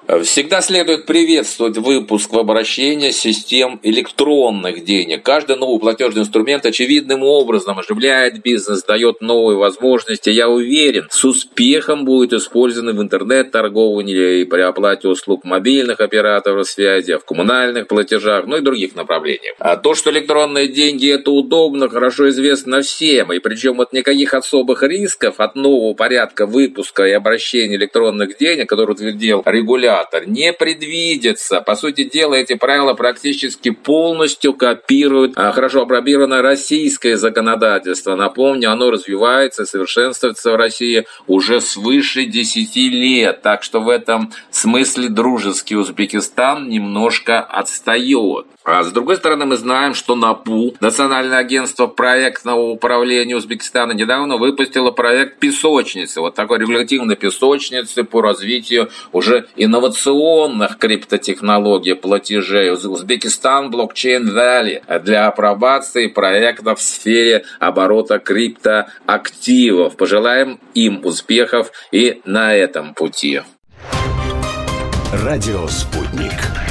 Всегда следует приветствовать выпуск в обращение систем электронных денег. Каждый новый платежный инструмент очевидным образом оживляет бизнес, дает новые возможности. Я уверен, с успехом будет использован в интернет-торговле и при оплате услуг мобильных операторов связи, в коммунальных платежах, ну и других направлениях. А то, что электронные деньги – это удобно, хорошо известно всем. И причем от никаких особых рисков от нового порядка выпуска и обращения электронных денег, который утвердил регулятор, не предвидится. По сути дела, эти правила практически полностью копируют хорошо апробированное российское законодательство. Напомню, оно развивается и совершенствуется в России уже свыше 10 лет. Так что в этом смысле дружеский Узбекистан немножко отстает. А с другой стороны, мы знаем, что НАПУ, Национальное агентство проектного управления Узбекистана, недавно выпустило проект песочницы. Вот такой регулятивной песочницы по развитию уже инновационных криптотехнологий платежей. Узбекистан Blockchain Valley для апробации проектов в сфере оборота криптоактивов. Пожелаем им успехов и на этом пути. Радио «Спутник».